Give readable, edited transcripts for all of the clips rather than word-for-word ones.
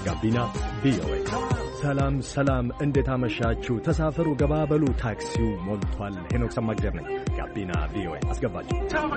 ጋቢና ቪኦኤ። ሰላም ሰላም፣ እንዴት አመሻችሁ? ተሳፈሩ፣ ገባበሉ፣ ታክሲው ሞልቷል። ሄኖክ ሰማግደር ነኝ። ጋቢና ቪኦኤ አስገባችሁ።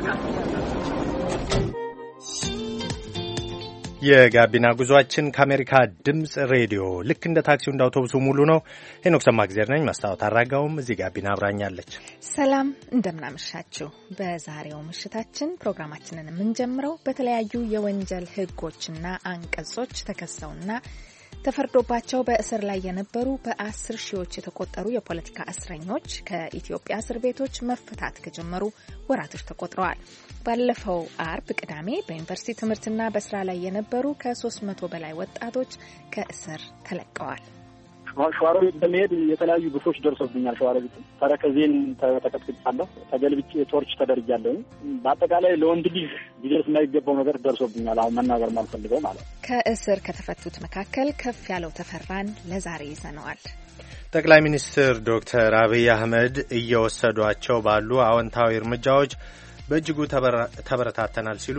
የጋቢና ጉዟችን ከአሜሪካ ድምፅ ሬዲዮ ልክ እንደ ታክሲው እንደ አውቶቡሱ ሙሉ ነው። ሄኖክ ሰማግዜር ነኝ። መስታወት አራጋውም እዚህ ጋቢና አብራኛለች። ሰላም እንደምናመሻችሁ። በዛሬው ምሽታችን ፕሮግራማችንን የምንጀምረው በተለያዩ የወንጀል ሕጎችና አንቀጾች ተከሰውና ተፈርዶባቸው በእስር ላይ የነበሩ በ10 ሺዎች የተቆጠሩ የፖለቲካ እስረኞች ከኢትዮጵያ እስር ቤቶች መፈታት ከጀመሩ ወራቶች ተቆጥረዋል። ባለፈው አርብ ቅዳሜ በዩኒቨርሲቲ ትምህርትና በስራ ላይ የነበሩ ከ300 በላይ ወጣቶች ከእስር ተለቀዋል። ሸዋሮቢት በመሄድ የተለያዩ ግፎች ደርሶብኛል። ሸዋሮቢት ተረከዜን ተቀጥቅጫለሁ፣ ተገልብጬ ቶርች ተደርጃለሁ። በአጠቃላይ ለወንድ ልጅ ሊደርስ የማይገባው ነገር ደርሶብኛል። አሁን መናገር ማልፈልገው ማለት ነው። ከእስር ከተፈቱት መካከል ከፍ ያለው ተፈራን ለዛሬ ይዘነዋል። ጠቅላይ ሚኒስትር ዶክተር አብይ አህመድ እየወሰዷቸው ባሉ አዎንታዊ እርምጃዎች በእጅጉ ተበረታተናል ሲሉ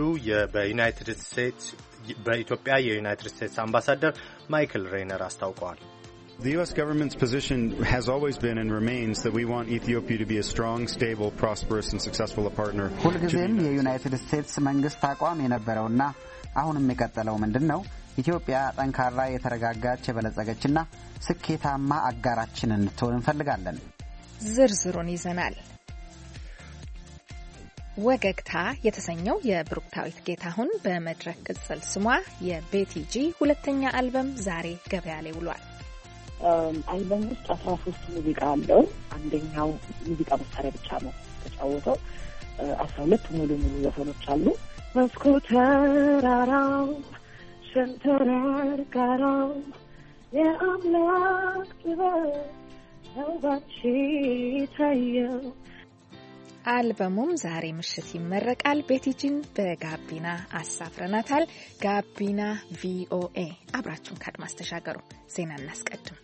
በኢትዮጵያ የዩናይትድ ስቴትስ አምባሳደር ማይክል ሬይነር አስታውቀዋል። The U.S. government's position has always been and remains that we want Ethiopia to be a strong, stable, prosperous and successful partner. ሁልጊዜም የዩናይትድ ስቴትስ መንግስት አቋም የነበረውና አሁንም የቀጠለው ምንድነው? ኢትዮጵያ ጠንካራ፣ የተረጋጋች፣ የበለጸገችና ስኬታማ አጋራችን እንድትሆን እንፈልጋለን። ዝርዝሩን ይዘናል። ወገግታ የተሰኘው የብሩክታዊት ጌታሁን በመድረክ ቅጽል ስሟ የቤቲጂ ሁለተኛ አልበም ዛሬ ገበያ ላይ ውሏል። አልበም ውስጥ 13 ሙዚቃ አለው። አንደኛው ሙዚቃ መሳሪያ ብቻ ነው ተጫወተው። 12 ሙሉ ዘፈኖች አሉ። መስኮት ተራራው ሸንተረር ጋራው የአምላክ ጥበብ ነው ባንቺ ታየው። አልበሙም ዛሬ ምሽት ይመረቃል። ቤቲጂን በጋቢና አሳፍረናታል። ጋቢና ቪኦኤ አብራችሁን ከአድማስ ተሻገሩ። ዜና እናስቀድም።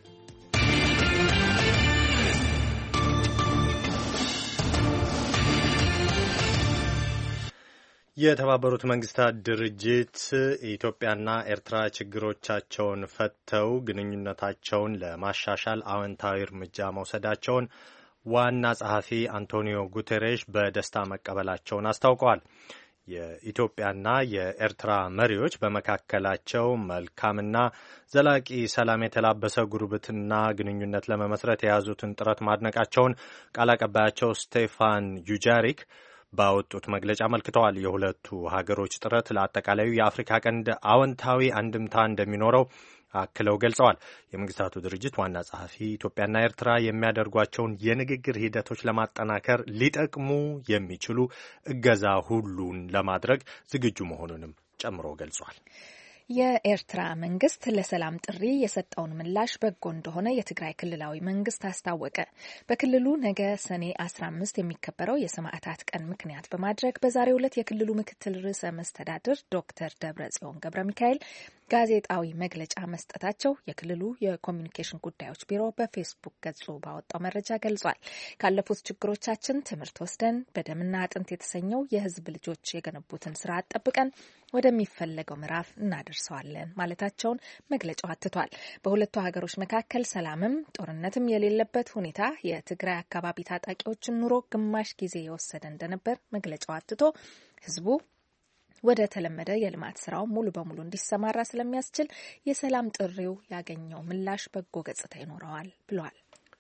የተባበሩት መንግስታት ድርጅት ኢትዮጵያና ኤርትራ ችግሮቻቸውን ፈተው ግንኙነታቸውን ለማሻሻል አዎንታዊ እርምጃ መውሰዳቸውን ዋና ጸሐፊ አንቶኒዮ ጉቴሬሽ በደስታ መቀበላቸውን አስታውቀዋል። የኢትዮጵያና የኤርትራ መሪዎች በመካከላቸው መልካምና ዘላቂ ሰላም የተላበሰ ጉርብትና ግንኙነት ለመመስረት የያዙትን ጥረት ማድነቃቸውን ቃል አቀባያቸው ስቴፋን ዩጃሪክ ባወጡት መግለጫ አመልክተዋል። የሁለቱ ሀገሮች ጥረት ለአጠቃላዩ የአፍሪካ ቀንድ አዎንታዊ አንድምታ እንደሚኖረው አክለው ገልጸዋል። የመንግስታቱ ድርጅት ዋና ጸሐፊ ኢትዮጵያና ኤርትራ የሚያደርጓቸውን የንግግር ሂደቶች ለማጠናከር ሊጠቅሙ የሚችሉ እገዛ ሁሉን ለማድረግ ዝግጁ መሆኑንም ጨምሮ ገልጿል። የኤርትራ መንግስት ለሰላም ጥሪ የሰጠውን ምላሽ በጎ እንደሆነ የትግራይ ክልላዊ መንግስት አስታወቀ። በክልሉ ነገ ሰኔ 15 የሚከበረው የሰማዕታት ቀን ምክንያት በማድረግ በዛሬው ዕለት የክልሉ ምክትል ርዕሰ መስተዳድር ዶክተር ደብረጽዮን ገብረ ሚካኤል ጋዜጣዊ መግለጫ መስጠታቸው የክልሉ የኮሚኒኬሽን ጉዳዮች ቢሮ በፌስቡክ ገጹ ባወጣው መረጃ ገልጿል። ካለፉት ችግሮቻችን ትምህርት ወስደን በደምና አጥንት የተሰኘው የህዝብ ልጆች የገነቡትን ስራ አጠብቀን ወደሚፈለገው ምዕራፍ እናደርሰዋለን ማለታቸውን መግለጫው አትቷል። በሁለቱ ሀገሮች መካከል ሰላምም ጦርነትም የሌለበት ሁኔታ የትግራይ አካባቢ ታጣቂዎችን ኑሮ ግማሽ ጊዜ የወሰደ እንደነበር መግለጫው አትቶ ህዝቡ ወደ ተለመደ የልማት ስራው ሙሉ በሙሉ እንዲሰማራ ስለሚያስችል የሰላም ጥሪው ያገኘው ምላሽ በጎ ገጽታ ይኖረዋል ብሏል።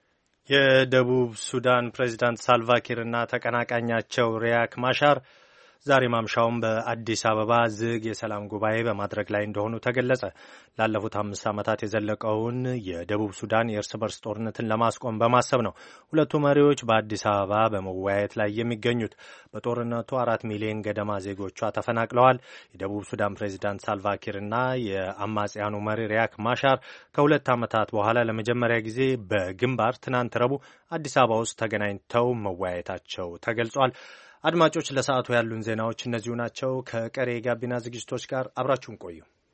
የደቡብ ሱዳን ፕሬዚዳንት ሳልቫኪር እና ተቀናቃኛቸው ሪያክ ማሻር ዛሬ ማምሻውን በአዲስ አበባ ዝግ የሰላም ጉባኤ በማድረግ ላይ እንደሆኑ ተገለጸ። ላለፉት 5 ዓመታት የዘለቀውን የደቡብ ሱዳን የእርስ በርስ ጦርነትን ለማስቆም በማሰብ ነው ሁለቱ መሪዎች በአዲስ አበባ በመወያየት ላይ የሚገኙት። በጦርነቱ 4 ሚሊዮን ገደማ ዜጎቿ ተፈናቅለዋል። የደቡብ ሱዳን ፕሬዚዳንት ሳልቫኪርና የአማጽያኑ መሪ ሪያክ ማሻር ከ2 ዓመታት በኋላ ለመጀመሪያ ጊዜ በግንባር ትናንት ረቡዕ አዲስ አበባ ውስጥ ተገናኝተው መወያየታቸው ተገልጿል። አድማጮች፣ ለሰዓቱ ያሉን ዜናዎች እነዚሁ ናቸው። ከቀሪ የጋቢና ዝግጅቶች ጋር አብራችሁን ቆዩ።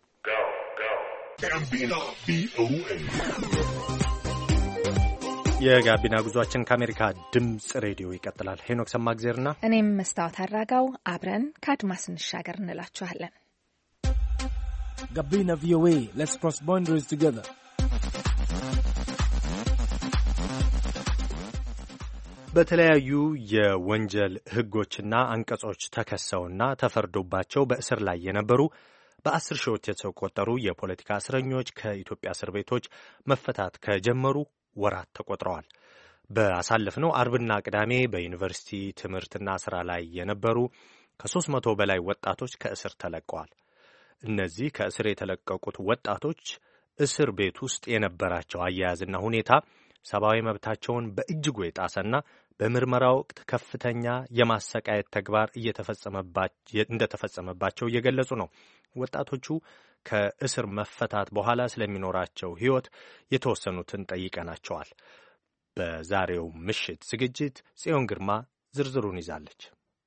የጋቢና ጉዟችን ከአሜሪካ ድምፅ ሬዲዮ ይቀጥላል። ሄኖክ ሰማግዜርና እኔም መስታወት አራጋው አብረን ከአድማስ እንሻገር እንላችኋለን። Gabina VOA. Let's cross boundaries together. በተለያዩ የወንጀል ሕጎችና አንቀጾች ተከሰውና ተፈርዶባቸው በእስር ላይ የነበሩ በ10 ሺዎች የተቆጠሩ የፖለቲካ እስረኞች ከኢትዮጵያ እስር ቤቶች መፈታት ከጀመሩ ወራት ተቆጥረዋል። በአሳለፍነው አርብና ቅዳሜ በዩኒቨርሲቲ ትምህርትና ስራ ላይ የነበሩ ከ300 በላይ ወጣቶች ከእስር ተለቀዋል። እነዚህ ከእስር የተለቀቁት ወጣቶች እስር ቤት ውስጥ የነበራቸው አያያዝና ሁኔታ ሰብአዊ መብታቸውን በእጅጉ የጣሰና በምርመራ ወቅት ከፍተኛ የማሰቃየት ተግባር እንደተፈጸመባቸው እየገለጹ ነው። ወጣቶቹ ከእስር መፈታት በኋላ ስለሚኖራቸው ሕይወት የተወሰኑትን ጠይቀናቸዋል። በዛሬው ምሽት ዝግጅት ጽዮን ግርማ ዝርዝሩን ይዛለች።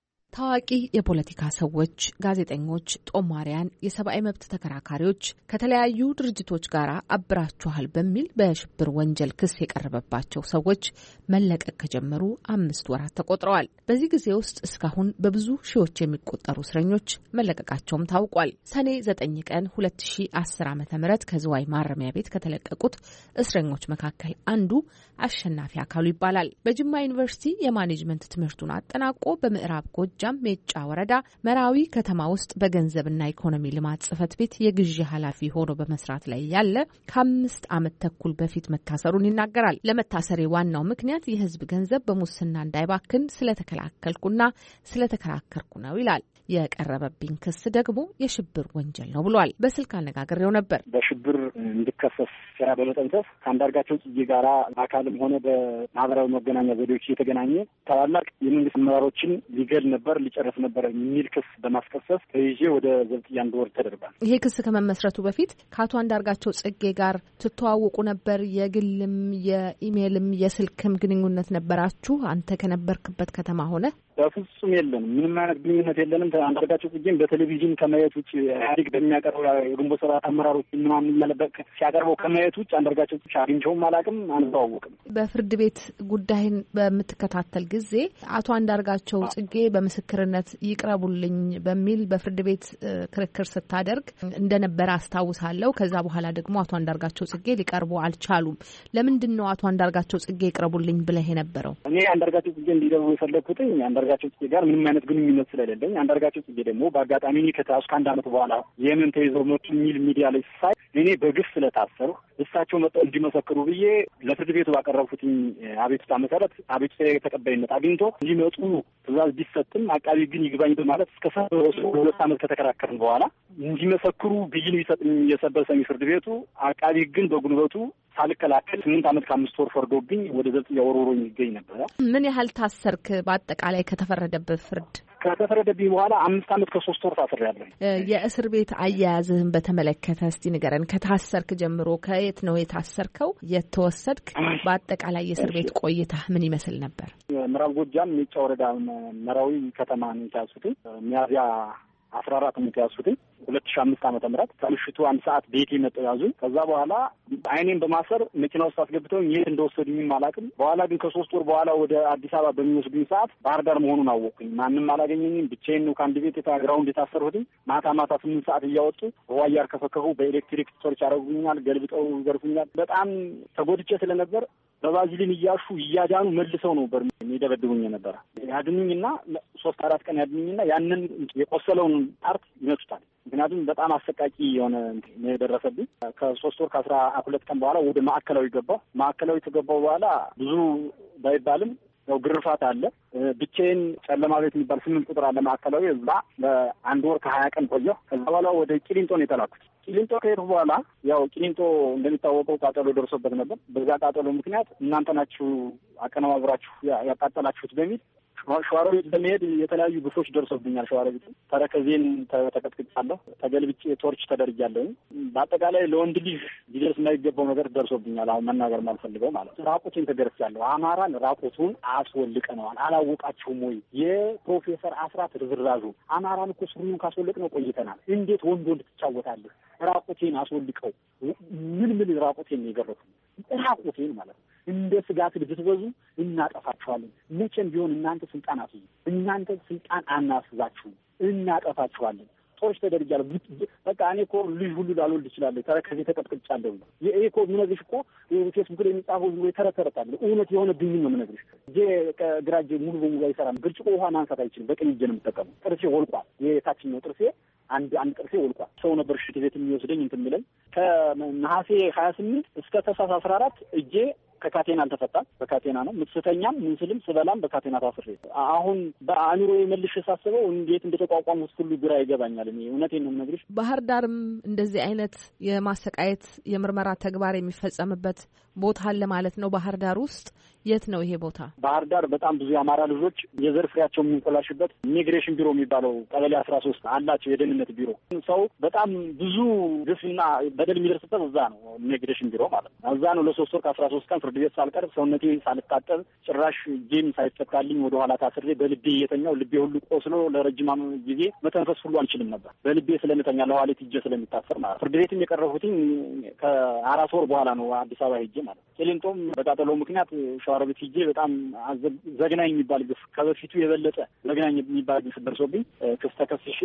ታዋቂ የፖለቲካ ሰዎች፣ ጋዜጠኞች፣ ጦማሪያን፣ የሰብአዊ መብት ተከራካሪዎች ከተለያዩ ድርጅቶች ጋር አብራችኋል በሚል በሽብር ወንጀል ክስ የቀረበባቸው ሰዎች መለቀቅ ከጀመሩ 5 ወራት ተቆጥረዋል። በዚህ ጊዜ ውስጥ እስካሁን በብዙ ሺዎች የሚቆጠሩ እስረኞች መለቀቃቸውም ታውቋል። ሰኔ 9 ቀን 2010 ዓ.ም ከዝዋይ ማረሚያ ቤት ከተለቀቁት እስረኞች መካከል አንዱ አሸናፊ አካሉ ይባላል። በጅማ ዩኒቨርሲቲ የማኔጅመንት ትምህርቱን አጠናቆ በምዕራብ ጎጃም ሜጫ ወረዳ መራዊ ከተማ ውስጥ በገንዘብና ኢኮኖሚ ልማት ጽሕፈት ቤት የግዢ ኃላፊ ሆኖ በመስራት ላይ ያለ ከ5 ዓመት ተኩል በፊት መታሰሩን ይናገራል። ለመታሰሬ ዋናው ምክንያት የሕዝብ ገንዘብ በሙስና እንዳይባክን ስለተከላከልኩና ስለተከራከርኩ ነው ይላል። የቀረበብኝ ክስ ደግሞ የሽብር ወንጀል ነው ብሏል። በስልክ አነጋግሬው ነበር። በሽብር እንድከሰስ ስራ በመጠንሰስ ከአንዳርጋቸው ጽጌ ጋራ በአካልም ሆነ በማህበራዊ መገናኛ ዘዴዎች እየተገናኘ ታላላቅ የመንግስት አመራሮችን ሊገል ነበር፣ ሊጨርስ ነበር የሚል ክስ በማስከሰስ ተይዤ ወደ ዘብጥያ እንድወርድ ተደርጓል። ይሄ ክስ ከመመስረቱ በፊት ከአቶ አንዳርጋቸው ጽጌ ጋር ትተዋወቁ ነበር? የግልም የኢሜይልም የስልክም ግንኙነት ነበራችሁ? አንተ ከነበርክበት ከተማ ሆነ? በፍጹም የለንም። ምንም አይነት ግንኙነት የለንም። አንዳርጋቸው ጽጌን በቴሌቪዥን ከማየት ውጭ ኢህአዴግ በሚያቀርበው የግንቦት ሰባት አመራሮች ምናምን እያለበት ሲያቀርበው ከማየት ውጭ አንዳርጋቸው ጽጌ አግኝቼውም አላውቅም፣ አንተዋወቅም። በፍርድ ቤት ጉዳይን በምትከታተል ጊዜ አቶ አንዳርጋቸው ጽጌ በምስክርነት ይቅረቡልኝ በሚል በፍርድ ቤት ክርክር ስታደርግ እንደነበረ አስታውሳለሁ። ከዛ በኋላ ደግሞ አቶ አንዳርጋቸው ጽጌ ሊቀርቡ አልቻሉም። ለምንድን ነው አቶ አንዳርጋቸው ጽጌ ይቅረቡልኝ ብለህ የነበረው? እኔ አንዳርጋቸው ጽጌ እንዲገቡ የፈለግኩት አንዳርጋቸው ጽጌ ጋር ምንም አይነት ግንኙነት ስለሌለኝ፣ አንዳርጋቸው ጽጌ ደግሞ በአጋጣሚ እኔ ከታስኩ ከ1 ዓመት በኋላ የምን ተይዘው መጡ የሚል ሚዲያ ላይ ሳይ እኔ በግፍ ስለታሰሩ እሳቸው መጥተው እንዲመሰክሩ ብዬ ለፍርድ ቤቱ ባቀረብኩትኝ አቤቱታ መሰረት አቤቱታ ተቀባይነት አግኝቶ እንዲመጡ ትዕዛዝ ቢሰጥም አቃቢ ግን ይግባኝ በማለት እስከ 2 ዓመት ከተከራከርን በኋላ እንዲመሰክሩ ብይን ቢሰጥም የሰበር ሰሚ ፍርድ ቤቱ አቃቢ ግን በጉልበቱ ሳልከላከል 8 ዓመት ከ5 ወር ፈርዶብኝ ወደ ዘብጥያ ወርውሮኝ ይገኝ ነበረ። ምን ያህል ታሰርክ? በአጠቃላይ ከተፈረደበት ፍርድ ከተፈረደብኝ በኋላ 5 ዓመት ከ3 ወር ታስሬያለሁ። የእስር ቤት አያያዝህን በተመለከተ እስቲ ንገረን። ከታሰርክ ጀምሮ ከየት ነው የታሰርከው? የተወሰድክ? በአጠቃላይ የእስር ቤት ቆይታ ምን ይመስል ነበር? ምዕራብ ጎጃም ሜጫ ወረዳ መራዊ ከተማ ነው የተያዝኩት። ሚያዝያ 14 ነው የተያዝኩት 2005 ዓመተ ምህረት ከምሽቱ 1 ሰዓት ቤቴ መጥተው ያዙኝ። ከዛ በኋላ አይኔን በማሰር መኪና ውስጥ አስገብተው የት እንደወሰዱኝም አላውቅም። በኋላ ግን ከ3 ወር በኋላ ወደ አዲስ አበባ በሚወስዱኝ ሰዓት ባህር ዳር መሆኑን አወቅኩኝ። ማንም አላገኘኝም። ብቻዬን ነው ከአንድ ቤት ግራውንድ የታሰርሁትኝ። ማታ 8 ሰዓት እያወጡ በዋያር ከፈከፉ በኤሌክትሪክ ቶርች ያደረጉኛል፣ ገልብጠው ይገርፉኛል። በጣም ተጎድቼ ስለነበር በባዚሊን እያሹ እያዳኑ መልሰው ነው የሚደበድቡኝ ነበር። ያድኑኝና 3-4 ቀን ያድኑኝና ያንን የቆሰለውን ፓርት ይመቱታል። ምክንያቱም በጣም አሰቃቂ የሆነ ነው የደረሰብኝ። ከ3 ወር ከ12 ቀን በኋላ ወደ ማዕከላዊ ገባሁ። ማዕከላዊ ከገባሁ በኋላ ብዙ ባይባልም ያው ግርፋት አለ። ብቻዬን ጨለማ ቤት የሚባል 8 ቁጥር አለ ማዕከላዊ። እዛ ለ1 ወር ከ20 ቀን ቆየሁ። ከዛ በኋላ ወደ ቂሊንጦ ነው የተላኩት። ቂሊንጦ ከሄድኩ በኋላ ያው ቂሊንጦ እንደሚታወቀው ቃጠሎ ደርሶበት ነበር። በዛ ቃጠሎ ምክንያት እናንተ ናችሁ አቀነባብራችሁ ያቃጠላችሁት በሚል ሸዋሮቢት በመሄድ የተለያዩ ግፎች ደርሶብኛል። ሸዋሮቢት ተረከዜን ተቀጥቅጫለሁ፣ ተገልብጬ ቶርች ተደርጊያለሁ። በአጠቃላይ ለወንድ ልጅ ሊደርስ የማይገባው ነገር ደርሶብኛል። አሁን መናገር ማልፈልገው ማለት ነው። ራቁቴን ተገርፌያለሁ። አማራን ራቁቱን አስወልቀነዋል። አላወቃችሁም ወይ? የፕሮፌሰር አስራት ርዝራዡ አማራን እኮ ሱሪውን ካስወልቅነው ቆይተናል። እንዴት ወንድ ትጫወታለህ? ራቁቴን አስወልቀው ምን ራቁቴን ነው የገረፉኝ? ራቁቴን ማለት ነው። እንደ ስጋት ብትበዙ እናጠፋችኋለን። መቼም ቢሆን እናንተ ስልጣን አትይዙ። እናንተ ስልጣን አናስዛችሁም፣ እናጠፋችኋለን። ጦርች ተደርጃለሁ። በቃ እኔ እኮ ልጅ ሁሉ ላልወልድ እችላለሁ። ተረከዜ ተቀጥቅጫለሁ። ይሄ እኮ የምነግርሽ እኮ ፌስቡክ ላይ የሚጻፈው ዝም ብሎ ተረተረታል። እውነት የሆነ ብኝ ነው የምነግርሽ። ግራ እጄ ሙሉ በሙሉ አይሰራም። ብርጭቆ ውሃ ማንሳት አይችልም። በቀኝ እጄ ነው የምጠቀመው። ጥርሴ ወልቋል። የታችኛው ጥርሴ አንድ ጥርሴ ወልቋል። ሰው ነበር ሽት ቤት የሚወስደኝ እንትን የሚለኝ ከነሐሴ 28 እስከ ታህሳስ 14 እጄ ከካቴና አልተፈታም። በካቴና ነው ምስተኛም ምንስልም ስበላም በካቴና ታስሬ። አሁን በአእምሮ የመልሽ ሳስበው እንዴት እንደተቋቋሙት ሁሉ ግራ ይገባኛል። እኔ እውነቴን ነው የምነግርሽ። ባህር ዳርም እንደዚህ አይነት የማሰቃየት የምርመራ ተግባር የሚፈጸምበት ቦታ አለ ማለት ነው። ባህር ዳር ውስጥ የት ነው ይሄ ቦታ? ባህር ዳር በጣም ብዙ የአማራ ልጆች የዘር ፍሬያቸው የሚንኮላሽበት ኢሚግሬሽን ቢሮ የሚባለው ቀበሌ 13 አላቸው። የደህንነት ቢሮ ሰው በጣም ብዙ ግፍና በደል የሚደርስበት እዛ ነው። ኢሚግሬሽን ቢሮ ማለት ነው። እዛ ነው ለ3 ወር ከ13 ቀን ፍርድ ቤት ሳልቀርብ ሰውነቴ ሳልታጠብ ጭራሽ ጄም ሳይፈታልኝ ወደ ኋላ ታስሬ በልቤ እየተኛው ልቤ ሁሉ ቆስሎ ለረጅም ጊዜ መተንፈስ ሁሉ አልችልም ነበር። በልቤ ስለምተኛ ለኋሊት እጄ ስለሚታሰር ማለት ፍርድ ቤትም የቀረብኩትኝ ከ4 ወር በኋላ ነው አዲስ አበባ ሄጄ ማለት ቂሊንጦም በቃጠሎ ምክንያት ሸዋሮቢት ሄጄ በጣም ዘግናኝ የሚባል ግፍ ከበፊቱ የበለጠ ዘግናኝ የሚባል ግፍ ደርሶብኝ ክስ ተከስሼ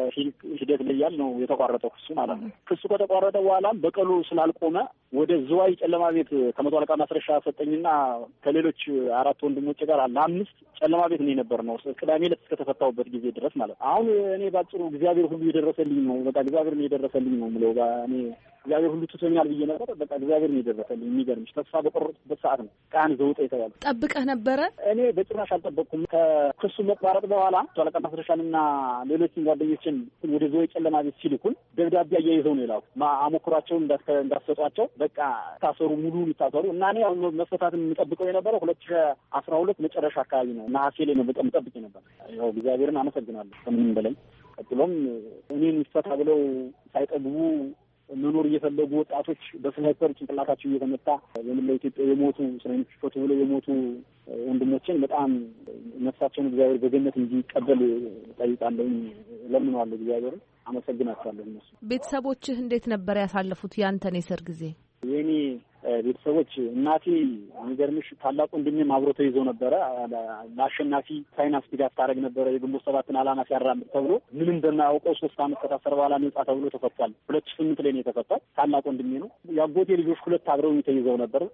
በሂደት ላይ ያል ነው የተቋረጠው ክሱ ማለት ነው። ክሱ ከተቋረጠ በኋላም በቀሉ ስላልቆመ ወደ ዝዋይ ጨለማ ቤት ከመቶ አለቃ ማስረሻ ሰጠኝና ከሌሎች 4 ወንድሞቼ ጋር ለ5 ጨለማ ቤት ነው የነበር ነው ቅዳሜ ዕለት እስከተፈታሁበት ጊዜ ድረስ ማለት ነው። አሁን እኔ ባጭሩ እግዚአብሔር ሁሉ የደረሰልኝ ነው። በቃ እግዚአብሔር ነው የደረሰልኝ ነው የምለው። እኔ እግዚአብሔር ሁሉ ትቶኛል ብዬ ነበር። በቃ እግዚአብሔር ነው የደረሰልኝ። የሚገርምሽ ተስፋ በቆረጥኩበት ሰዓት ነው ቃን ዘውጤ የተባለ። ጠብቀህ ነበረ? እኔ በጭራሽ አልጠበቅኩም። ከክሱ መቋረጥ በኋላ አለቃ ማስረሻንና ሌሎችን ጓደኞችን ወደ ዝዋይ ጨለማ ቤት ሲልኩን ደብዳቤ አያይዘው ነው የላኩ። አሞክሯቸውን እንዳሰጧቸው በቃ ታሰሩ፣ ሙሉ ይታሰሩ እና እኔ መፈታትን የምጠብቀው የነበረው 2012 መጨረሻ አካባቢ ነው። ነሐሴ ላይ ነው በጣም ጠብቄ ነበር። ያው እግዚአብሔርን አመሰግናለሁ ከምንም በላይ። ቀጥሎም እኔን ይፈታ ብለው ሳይጠግቡ መኖር እየፈለጉ ወጣቶች በስናይፐር ጭንቅላታቸው እየተመታ በመላው ኢትዮጵያ የሞቱ እስረኞች ፈቱ ብለው የሞቱ ወንድሞችን በጣም ነፍሳቸውን እግዚአብሔር በገነት እንዲቀበል ጠይቃለሁ፣ ለምነዋለሁ። እግዚአብሔርን አመሰግናቸዋለሁ። እነሱ ቤተሰቦችህ እንዴት ነበር ያሳለፉት ያንተን የእስር ጊዜ? የኔ ቤተሰቦች እናቴ የሚገርምሽ ታላቅ ወንድሜም አብሮ ተይዞ ነበረ። ለአሸናፊ ፋይናንስ ድጋፍ ታደርግ ነበረ። የግንቦት 7ን ዓላማ ሲያራምድ ተብሎ ምንም በማያውቀው 3 ዓመት ከታሰረ በኋላ ነጻ ተብሎ ተፈቷል። 2008 ላይ ነው የተፈታው። ታላቅ ወንድሜ ነው። የአጎቴ ልጆች 2 አብረው ተይዘው ነበር።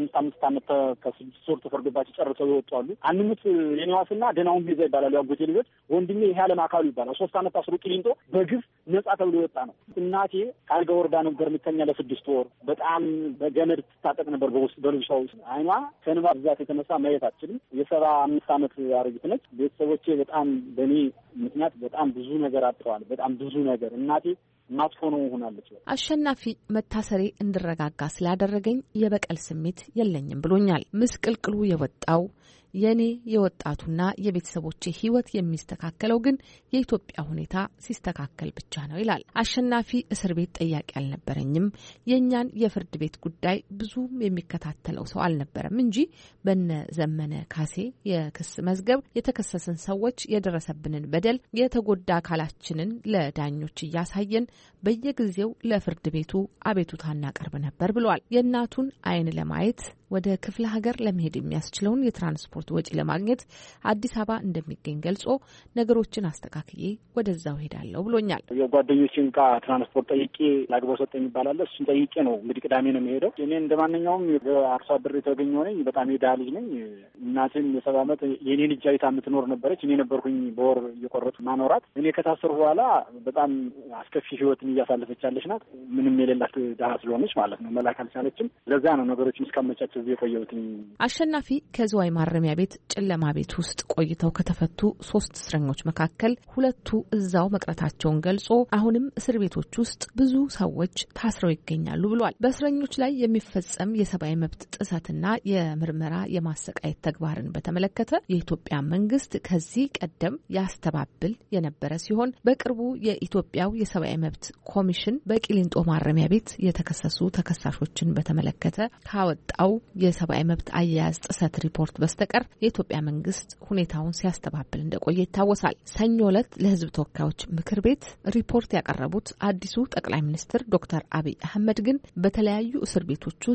5 ዓመት ከ6 ወር ተፈርዶባቸው ጨርሰው ይወጣሉ። አንሙት የኔዋስና ደናውን ቤዛ ይባላሉ የአጎቴ ልጆች። ወንድሜ ይሄ ዓለም አካሉ ይባላል። 3 ዓመት ታስሮ ቂሊንጦ በግፍ ነጻ ተብሎ የወጣ ነው። እናቴ ካልጋ ወርዳ ነበር የምተኛ ለ6 ወር። በጣም በገመድ ትታጠቅ ነበር በውስጥ በልብሷ ውስጥ። አይኗ ከንባ ብዛት የተነሳ ማየት አትችልም። የ75 ዓመት አሮጊት ነች። ቤተሰቦቼ በጣም በእኔ ምክንያት በጣም ብዙ ነገር አጥተዋል። በጣም ብዙ ነገር እናቴ ማጥፎ ነው ሆናለች። አሸናፊ መታሰሬ እንድረጋጋ ስላደረገኝ የበቀል ስሜት የለኝም ብሎኛል። ምስቅልቅሉ የወጣው የኔ የወጣቱና የቤተሰቦቼ ሕይወት የሚስተካከለው ግን የኢትዮጵያ ሁኔታ ሲስተካከል ብቻ ነው ይላል። አሸናፊ እስር ቤት ጠያቂ አልነበረኝም። የእኛን የፍርድ ቤት ጉዳይ ብዙም የሚከታተለው ሰው አልነበረም እንጂ በነ ዘመነ ካሴ የክስ መዝገብ የተከሰስን ሰዎች የደረሰብንን በደል፣ የተጎዳ አካላችንን ለዳኞች እያሳየን በየጊዜው ለፍርድ ቤቱ አቤቱታ እናቀርብ ነበር ብሏል። የእናቱን ዓይን ለማየት ወደ ክፍለ ሀገር ለመሄድ የሚያስችለውን የትራንስፖርት ወጪ ለማግኘት አዲስ አበባ እንደሚገኝ ገልጾ ነገሮችን አስተካክዬ ወደዛው ሄዳለሁ ብሎኛል። የጓደኞችን ዕቃ ትራንስፖርት ጠይቄ ላግባው ሰጠኝ ይባላል። እሱን ጠይቄ ነው እንግዲህ ቅዳሜ ነው የሚሄደው። እኔ እንደማንኛውም አርሶ አደር የተገኘሁ ነኝ። በጣም የድሃ ልጅ ነኝ። እናቴም የ7 ዓመት የኔን እጅ አይታ የምትኖር ነበረች። እኔ ነበርኩኝ በወር እየቆረጡ ማኖራት። እኔ ከታሰሩ በኋላ በጣም አስከፊ ህይወትን እያሳለፈች ያለች ናት። ምንም የሌላት ድሃ ስለሆነች ማለት ነው። መላክ አልቻለችም። ለዛ ነው ነገሮችን እስካመቻቸው የቆየሁትኝ። አሸናፊ ከዝዋይ ማረሚያ ቤት ጨለማ ቤት ውስጥ ቆይተው ከተፈቱ 3 እስረኞች መካከል 2 እዛው መቅረታቸውን ገልጾ አሁንም እስር ቤቶች ውስጥ ብዙ ሰዎች ታስረው ይገኛሉ ብሏል። በእስረኞች ላይ የሚፈጸም የሰብአዊ መብት ጥሰትና የምርመራ የማሰቃየት ተግባርን በተመለከተ የኢትዮጵያ መንግስት ከዚህ ቀደም ያስተባብል የነበረ ሲሆን በቅርቡ የኢትዮጵያው የሰብአዊ መብት ኮሚሽን በቂሊንጦ ማረሚያ ቤት የተከሰሱ ተከሳሾችን በተመለከተ ካወጣው የሰብአዊ መብት አያያዝ ጥሰት ሪፖርት በስተቀር የኢትዮጵያ መንግስት ሁኔታውን ሲያስተባብል እንደቆየ ይታወሳል። ሰኞ ዕለት ለሕዝብ ተወካዮች ምክር ቤት ሪፖርት ያቀረቡት አዲሱ ጠቅላይ ሚኒስትር ዶክተር አብይ አህመድ ግን በተለያዩ እስር ቤቶች ውስጥ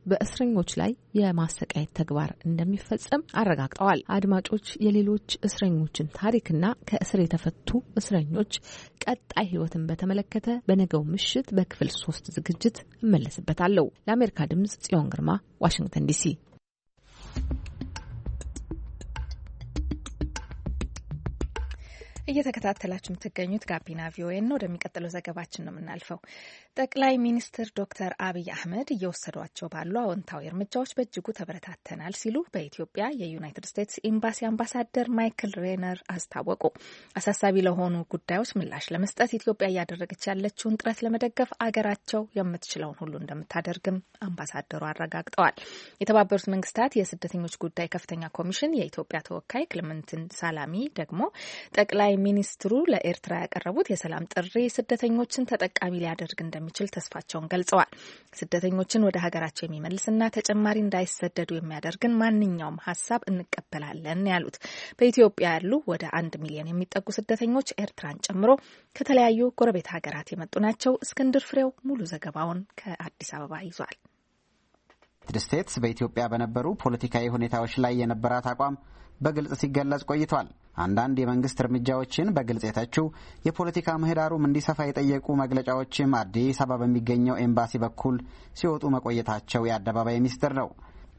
በእስረኞች ላይ የማሰቃየት ተግባር እንደሚፈጸም አረጋግጠዋል። አድማጮች፣ የሌሎች እስረኞችን ታሪክና ከእስር የተፈቱ እስረኞች ቀጣይ ሕይወትን በተመለከተ በነገው ምሽት በክፍል 3 ዝግጅት እመለስበታለሁ። ለአሜሪካ ድምጽ ጽዮን ግርማ፣ ዋሽንግተን ዲሲ። እየተከታተላችሁ የምትገኙት ጋቢና ቪኦኤ ነው። ወደሚቀጥለው ዘገባችን ነው የምናልፈው። ጠቅላይ ሚኒስትር ዶክተር አብይ አህመድ እየወሰዷቸው ባሉ አዎንታዊ እርምጃዎች በእጅጉ ተበረታተናል ሲሉ በኢትዮጵያ የዩናይትድ ስቴትስ ኤምባሲ አምባሳደር ማይክል ሬነር አስታወቁ። አሳሳቢ ለሆኑ ጉዳዮች ምላሽ ለመስጠት ኢትዮጵያ እያደረገች ያለችውን ጥረት ለመደገፍ አገራቸው የምትችለውን ሁሉ እንደምታደርግም አምባሳደሩ አረጋግጠዋል። የተባበሩት መንግስታት የስደተኞች ጉዳይ ከፍተኛ ኮሚሽን የኢትዮጵያ ተወካይ ክሌመንቲን ሳላሚ ደግሞ ጠቅላይ ሚኒስትሩ ለኤርትራ ያቀረቡት የሰላም ጥሪ ስደተኞችን ተጠቃሚ ሊያደርግ እንደሚችል ተስፋቸውን ገልጸዋል። ስደተኞችን ወደ ሀገራቸው የሚመልስና ተጨማሪ እንዳይሰደዱ የሚያደርግን ማንኛውም ሀሳብ እንቀበላለን ያሉት በኢትዮጵያ ያሉ ወደ 1 ሚሊዮን የሚጠጉ ስደተኞች ኤርትራን ጨምሮ ከተለያዩ ጎረቤት ሀገራት የመጡ ናቸው። እስክንድር ፍሬው ሙሉ ዘገባውን ከአዲስ አበባ ይዟል። ዩናይትድ ስቴትስ በኢትዮጵያ በነበሩ ፖለቲካዊ ሁኔታዎች ላይ የነበራት አቋም በግልጽ ሲገለጽ ቆይቷል። አንዳንድ የመንግስት እርምጃዎችን በግልጽ የተቹ የፖለቲካ ምህዳሩም እንዲሰፋ የጠየቁ መግለጫዎችም አዲስ አበባ በሚገኘው ኤምባሲ በኩል ሲወጡ መቆየታቸው የአደባባይ ሚስጥር ነው።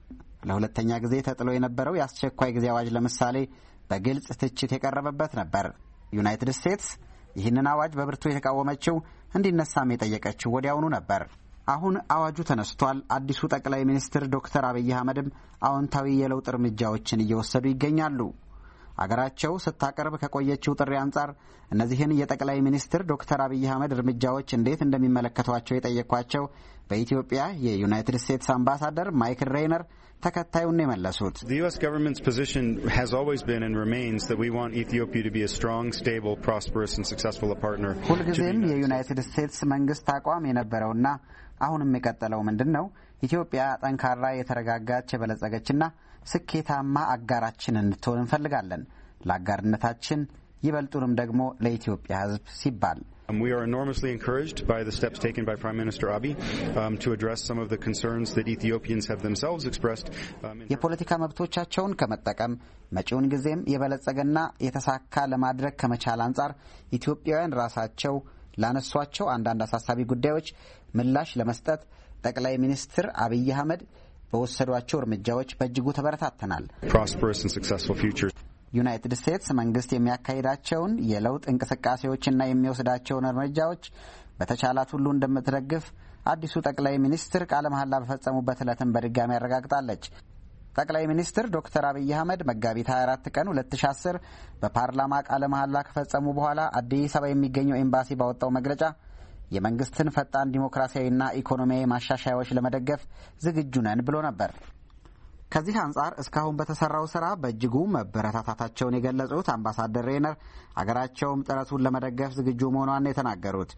ለሁለተኛ ጊዜ ተጥሎ የነበረው የአስቸኳይ ጊዜ አዋጅ ለምሳሌ በግልጽ ትችት የቀረበበት ነበር። ዩናይትድ ስቴትስ ይህንን አዋጅ በብርቱ የተቃወመችው እንዲነሳም የጠየቀችው ወዲያውኑ ነበር። አሁን አዋጁ ተነስቷል። አዲሱ ጠቅላይ ሚኒስትር ዶክተር አብይ አህመድም አዎንታዊ የለውጥ እርምጃዎችን እየወሰዱ ይገኛሉ። አገራቸው ስታቀርብ ከቆየችው ጥሪ አንጻር እነዚህን የጠቅላይ ሚኒስትር ዶክተር አብይ አህመድ እርምጃዎች እንዴት እንደሚመለከቷቸው የጠየኳቸው በኢትዮጵያ የዩናይትድ ስቴትስ አምባሳደር ማይክል ሬነር ተከታዩን የመለሱት The US government's position has always been and remains that we want Ethiopia to be a strong, stable, prosperous and successful partner. ሁልጊዜም የዩናይትድ ስቴትስ መንግስት አቋም የነበረውና አሁንም የቀጠለው ምንድነው? ኢትዮጵያ ጠንካራ፣ የተረጋጋች፣ የበለጸገችና ስኬታማ አጋራችን እንድትሆን እንፈልጋለን። ለአጋርነታችን ይበልጡንም ደግሞ ለኢትዮጵያ ሕዝብ ሲባል We are enormously encouraged by the steps taken by Prime Minister Abiy to address some of the concerns that Ethiopians have themselves expressed. የፖለቲካ መብቶቻቸውን ከመጠቀም መጪውን ጊዜም የበለጸገና የተሳካ ለማድረግ ከመቻል አንጻር ኢትዮጵያውያን ራሳቸው ላነሷቸው አንዳንድ አሳሳቢ ጉዳዮች ምላሽ ለመስጠት ጠቅላይ ሚኒስትር አብይ አህመድ በወሰዷቸው እርምጃዎች በእጅጉ ተበረታተናል። Prosperous and successful future. ዩናይትድ ስቴትስ መንግስት የሚያካሂዳቸውን የለውጥ እንቅስቃሴዎችና የሚወስዳቸውን እርምጃዎች በተቻላት ሁሉ እንደምትደግፍ አዲሱ ጠቅላይ ሚኒስትር ቃለ መሐላ በፈጸሙበት ዕለትም በድጋሚ ያረጋግጣለች። ጠቅላይ ሚኒስትር ዶክተር አብይ አህመድ መጋቢት 24 ቀን 2010 በፓርላማ ቃለ መሐላ ከፈጸሙ በኋላ አዲስ አበባ የሚገኘው ኤምባሲ ባወጣው መግለጫ የመንግስትን ፈጣን ዲሞክራሲያዊና ኢኮኖሚያዊ ማሻሻያዎች ለመደገፍ ዝግጁ ነን ብሎ ነበር። ከዚህ አንጻር እስካሁን በተሰራው ስራ በእጅጉ መበረታታታቸውን የገለጹት አምባሳደር ሬነር አገራቸውም ጥረቱን ለመደገፍ ዝግጁ መሆኗን የተናገሩት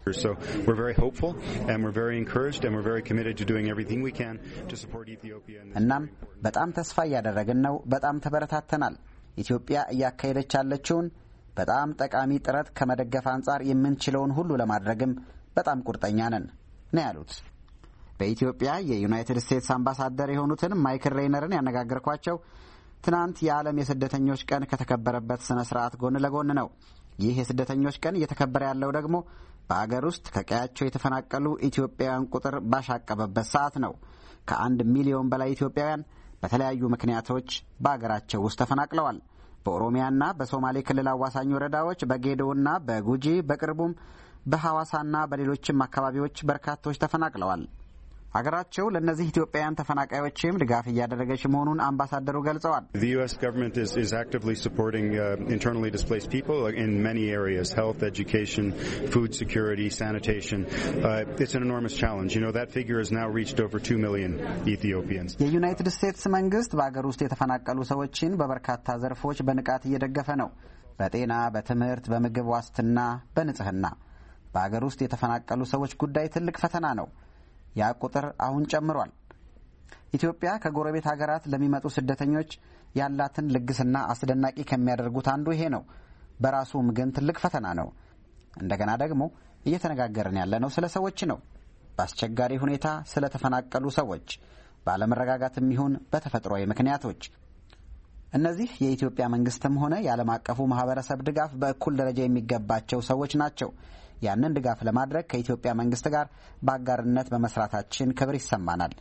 እናም በጣም ተስፋ እያደረግን ነው፣ በጣም ተበረታተናል። ኢትዮጵያ እያካሄደች ያለችውን በጣም ጠቃሚ ጥረት ከመደገፍ አንጻር የምንችለውን ሁሉ ለማድረግም በጣም ቁርጠኛ ነን ነው ያሉት። በኢትዮጵያ የዩናይትድ ስቴትስ አምባሳደር የሆኑትን ማይክል ሬነርን ያነጋገርኳቸው ትናንት የዓለም የስደተኞች ቀን ከተከበረበት ስነ ስርዓት ጎን ለጎን ነው። ይህ የስደተኞች ቀን እየተከበረ ያለው ደግሞ በአገር ውስጥ ከቀያቸው የተፈናቀሉ ኢትዮጵያውያን ቁጥር ባሻቀበበት ሰዓት ነው። ከ1 ሚሊዮን በላይ ኢትዮጵያውያን በተለያዩ ምክንያቶች በአገራቸው ውስጥ ተፈናቅለዋል። በኦሮሚያና በሶማሌ ክልል አዋሳኝ ወረዳዎች፣ በጌዶና በጉጂ በቅርቡም በሐዋሳና በሌሎችም አካባቢዎች በርካቶች ተፈናቅለዋል። አገራቸው ለእነዚህ ኢትዮጵያውያን ተፈናቃዮችም ድጋፍ እያደረገች መሆኑን አምባሳደሩ ገልጸዋል። The US government is actively supporting internally displaced people in many areas: health, education, food security, sanitation. It's an enormous challenge. You know, that figure has now reached over 2 million Ethiopians. የዩናይትድ ስቴትስ መንግስት በአገር ውስጥ የተፈናቀሉ ሰዎችን በበርካታ ዘርፎች በንቃት እየደገፈ ነው። በጤና፣ በትምህርት፣ በምግብ ዋስትና፣ በንጽህና። በአገር ውስጥ የተፈናቀሉ ሰዎች ጉዳይ ትልቅ ፈተና ነው። ያ ቁጥር አሁን ጨምሯል። ኢትዮጵያ ከጎረቤት ሀገራት ለሚመጡ ስደተኞች ያላትን ልግስና አስደናቂ ከሚያደርጉት አንዱ ይሄ ነው። በራሱም ግን ትልቅ ፈተና ነው። እንደገና ደግሞ እየተነጋገርን ያለነው ስለ ሰዎች ነው። በአስቸጋሪ ሁኔታ ስለ ተፈናቀሉ ሰዎች፣ ባለመረጋጋትም ይሁን በተፈጥሯዊ ምክንያቶች። እነዚህ የኢትዮጵያ መንግስትም ሆነ የዓለም አቀፉ ማህበረሰብ ድጋፍ በእኩል ደረጃ የሚገባቸው ሰዎች ናቸው። ያንን ድጋፍ ለማድረግ ከኢትዮጵያ መንግስት ጋር በአጋርነት በመስራታችን ክብር ይሰማናል።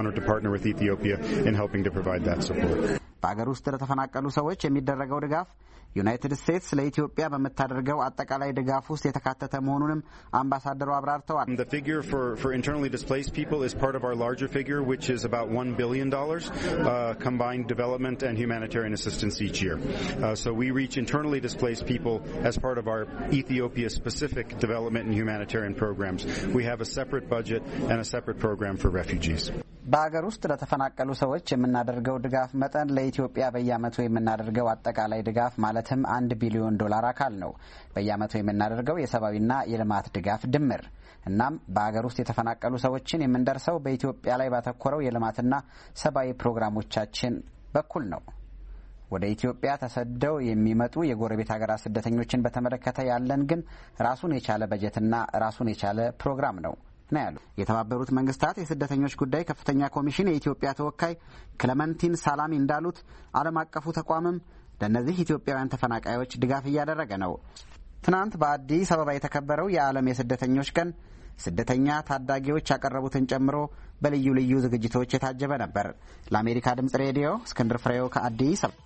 በአገር ውስጥ ለተፈናቀሉ ሰዎች የሚደረገው ድጋፍ ዩናይትድ ስቴትስ ለኢትዮጵያ በመታደርገው አጠቃላይ ድጋፍ ውስጥ የተካተተ መሆኑንም አምባሳደሩ አብራርተዋል። The figure for internally displaced people is part of our larger figure, which is about $1 billion combined development and humanitarian assistance each year. So we reach internally displaced people as part of our Ethiopia-specific development and humanitarian programs. We have a separate budget and a separate program for refugees. በአገር ውስጥ ለተፈናቀሉ ሰዎች የምናደርገው ድጋፍ መጠን ለኢትዮጵያ በየዓመቱ የምናደርገው አጠቃላይ ድጋፍ ማለትም $1 ቢሊዮን አካል ነው። በየዓመቱ የምናደርገው የሰብአዊና የልማት ድጋፍ ድምር። እናም በአገር ውስጥ የተፈናቀሉ ሰዎችን የምንደርሰው በኢትዮጵያ ላይ ባተኮረው የልማትና ሰብአዊ ፕሮግራሞቻችን በኩል ነው። ወደ ኢትዮጵያ ተሰደው የሚመጡ የጎረቤት ሀገራት ስደተኞችን በተመለከተ ያለን ግን ራሱን የቻለ በጀትና ራሱን የቻለ ፕሮግራም ነው ያሉ የተባበሩት መንግስታት የስደተኞች ጉዳይ ከፍተኛ ኮሚሽን የኢትዮጵያ ተወካይ ክለመንቲን ሳላሚ እንዳሉት ዓለም አቀፉ ተቋምም ለእነዚህ ኢትዮጵያውያን ተፈናቃዮች ድጋፍ እያደረገ ነው። ትናንት በአዲስ አበባ የተከበረው የዓለም የስደተኞች ቀን ስደተኛ ታዳጊዎች ያቀረቡትን ጨምሮ በልዩ ልዩ ዝግጅቶች የታጀበ ነበር። ለአሜሪካ ድምጽ ሬዲዮ እስክንድር ፍሬው ከአዲስ አበባ።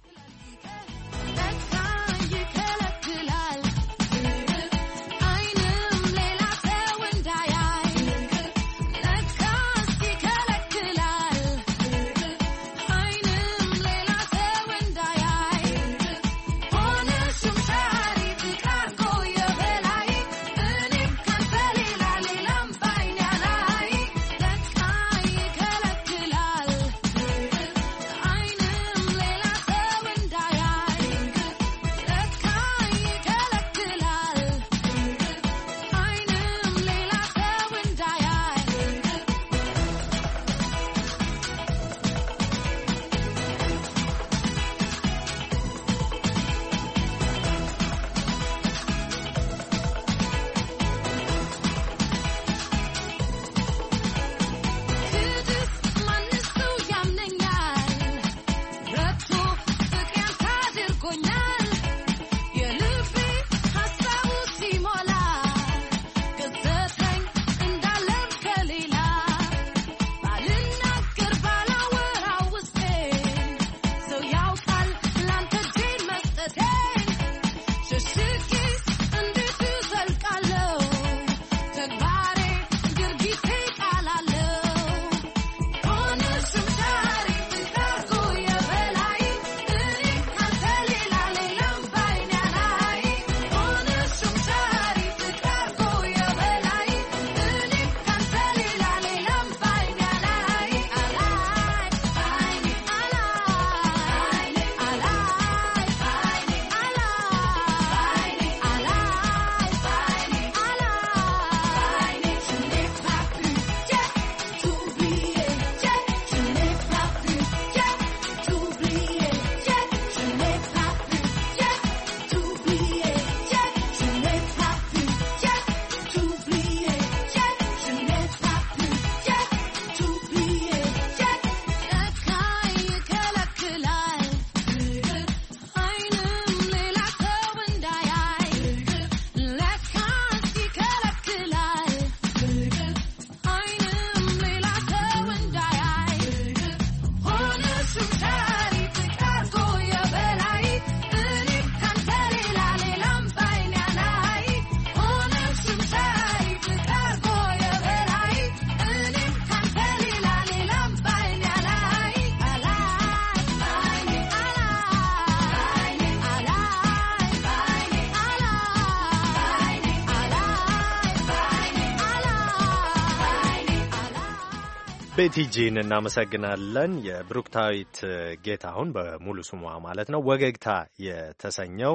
ቤቲጂን እናመሰግናለን። የብሩክታዊት ጌታሁን በሙሉ ስሟ ማለት ነው ወገግታ የተሰኘው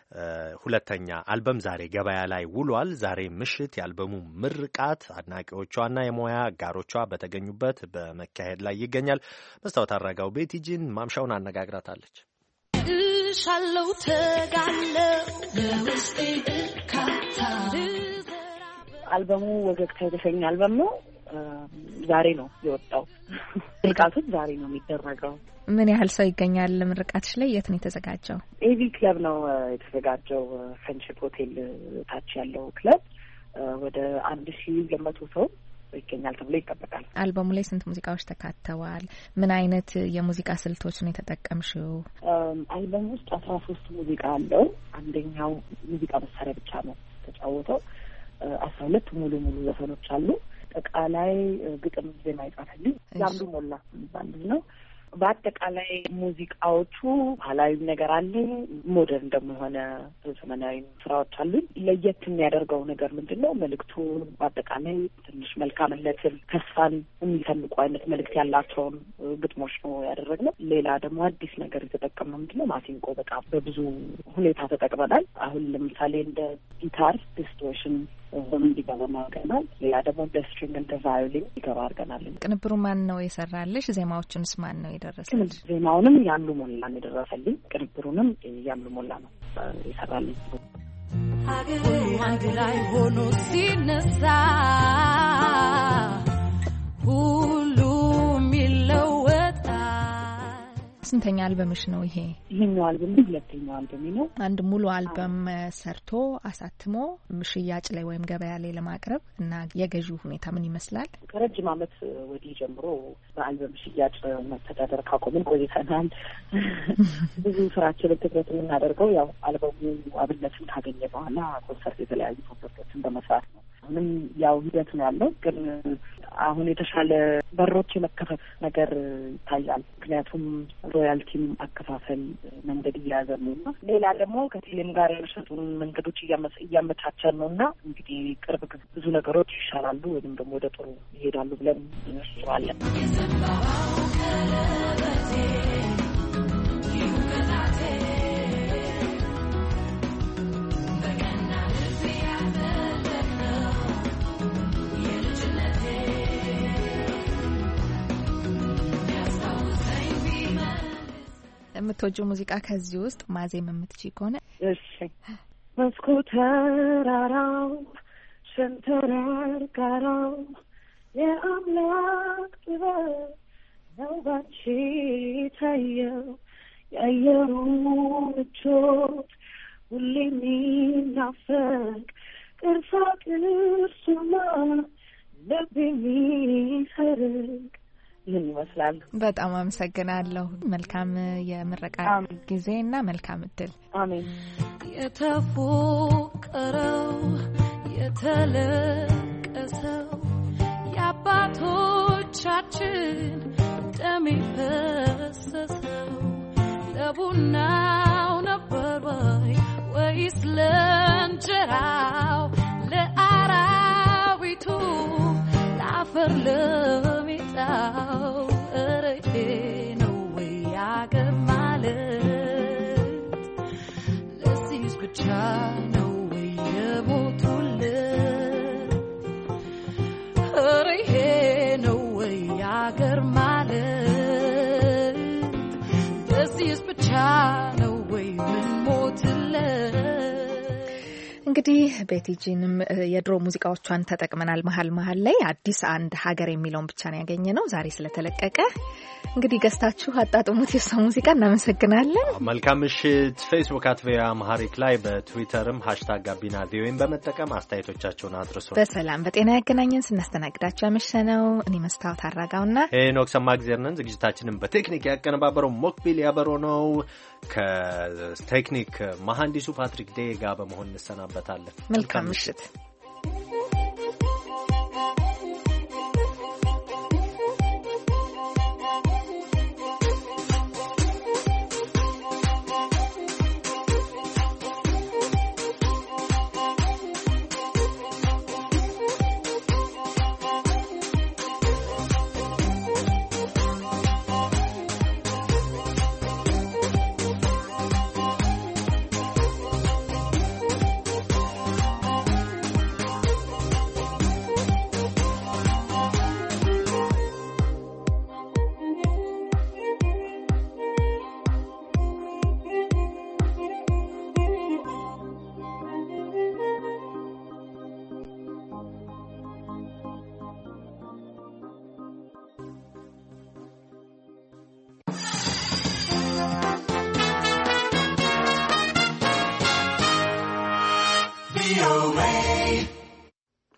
ሁለተኛ አልበም ዛሬ ገበያ ላይ ውሏል። ዛሬ ምሽት የአልበሙ ምርቃት አድናቂዎቿና የሙያ አጋሮቿ በተገኙበት በመካሄድ ላይ ይገኛል። መስታወት አረጋው ቤቲጂን ማምሻውን አነጋግራታለች። ሻለው ተጋለው ለውስጤ ካታ አልበሙ ወገግታ የተሰኘ አልበም ነው። ዛሬ ነው የወጣው። ምርቃቱ ዛሬ ነው የሚደረገው። ምን ያህል ሰው ይገኛል ምርቃትሽ ላይ? የት ነው የተዘጋጀው? ኤቪ ክለብ ነው የተዘጋጀው። ፍሬንድሺፕ ሆቴል ታች ያለው ክለብ ወደ 1200 ሰው ይገኛል ተብሎ ይጠበቃል። አልበሙ ላይ ስንት ሙዚቃዎች ተካተዋል? ምን አይነት የሙዚቃ ስልቶች ነው የተጠቀምሽው? አልበሙ ውስጥ 13 ሙዚቃ አለው። አንደኛው ሙዚቃ መሳሪያ ብቻ ነው ተጫወተው። 12 ሙሉ ዘፈኖች አሉ። ጠቃላይ ግጥም ዜማ ይጻፈልኝ ያምዱ ሞላ የሚባል ነው። በአጠቃላይ ሙዚቃዎቹ ባህላዊ ነገር አለ፣ ሞደርን ደግሞ የሆነ ዘመናዊ ስራዎች አሉ። ለየት የሚያደርገው ነገር ምንድን ነው? መልእክቱ በአጠቃላይ ትንሽ መልካምነትን፣ ተስፋን የሚፈልቁ አይነት መልእክት ያላቸውን ግጥሞች ነው ያደረግነው። ሌላ ደግሞ አዲስ ነገር የተጠቀምነው ምንድን ነው? ማሲንቆ በጣም በብዙ ሁኔታ ተጠቅመናል። አሁን ለምሳሌ እንደ ጊታር ዲስቶርሽን እንዲገባ አድርገናል። ሌላ ደግሞ እንደ ስትሪንግ እንደ ቫዮሊን ይገባ አድርገናል። ቅንብሩ ማን ነው የሰራልሽ? ዜማዎቹንስ ማን ነው የደረሰልሽ? ዜማውንም ያሉ ሞላ ነው የደረሰልኝ። ቅንብሩንም ያሉ ሞላ ነው የሰራልኝ። ሁሉ አንድ ላይ ሆኖ ሲነሳ ሁሉም ይለወጣል። ስንተኛ አልበምሽ ነው ይሄ? ይሄኛው አልበም ሁለተኛው አልበም ነው። አንድ ሙሉ አልበም ሰርቶ አሳትሞ ሽያጭ ላይ ወይም ገበያ ላይ ለማቅረብ እና የገዢው ሁኔታ ምን ይመስላል? ከረጅም ዓመት ወዲህ ጀምሮ በአልበም ሽያጭ መተዳደር ካቆምን ቆይተናል። ብዙ ስራችንን ትኩረት የምናደርገው ያው አልበሙ አብነትን ካገኘ በኋላ ኮንሰርት፣ የተለያዩ ኮንሰርቶችን በመስራት ነው። አሁንም ያው ሂደት ነው ያለው፣ ግን አሁን የተሻለ በሮች የመከፈት ነገር ይታያል። ምክንያቱም ሮያልቲም አከፋፈል መንገድ እየያዘ ነው እና ሌላ ደግሞ ከቴሌም ጋር የሚሸጡን መንገዶች እያመቻቸን ነው እና እንግዲህ ቅርብ ብዙ ነገሮች ይሻላሉ ወይም ደግሞ ወደ ጥሩ ይሄዳሉ ብለን እንስባለን። የምትወጂው ሙዚቃ ከዚህ ውስጥ ማዜም የምትችይ ከሆነ? እሺ። መስኮት ተራራው ሸንተረር ጋራው የአምላክ ጥበብ ነው ባንቺ ታየው። የአየሩ ምቾት ሁሌ የሚናፈቅ ቅርሳ ቅርሱማ ልብ የሚሰርቅ ይህን ይመስላል። በጣም አመሰግናለሁ። መልካም የምረቃ ጊዜ እና መልካም እድል። አሜን። የተፎቀረው የተለቀሰው የአባቶቻችን ደም የፈሰሰው ለቡናው ነበር ወይስ ለእንጀራው? ለአራዊቱ ለአፈር ለሚጣው? ኧረ ይሄ ነው ወይ አገር ማለት? ለዚህስ ብቻ ነው ወይ የሞቱለት? ኧረ ይሄ ነው ወይ አገር ማለት? ለዚህስ ብቻ ነው ወይ ምን ሞትለት? እንግዲህ ቤቲጂንም የድሮ ሙዚቃዎቿን ተጠቅመናል። መሀል ላይ አዲስ አንድ ሀገር የሚለውን ብቻ ነው ያገኘ ነው ዛሬ ስለተለቀቀ። እንግዲህ ገዝታችሁ አጣጥሙት የሷ ሙዚቃ። እናመሰግናለን። መልካም ምሽት። ፌስቡክ @ቪኦኤ አማሪክ ላይ በትዊተርም #ጋቢና ቪኦኤን በመጠቀም አስተያየቶቻችሁን አድርሱ። በሰላም በጤና ያገናኘን። ስናስተናግዳችሁ ያመሸነው እኔ መስታወት አራጋውና ሄኖክ ሰማግዜር ነን። ዝግጅታችንን በቴክኒክ ያቀነባበረው ሞክቢል ያበሮ ነው። ከቴክኒክ መሐንዲሱ ፓትሪክ ዴጋ በመሆን እንሰናበታለን። መልካም ምሽት።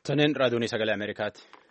Toniin raadiyoon sagalee Ameerikaati.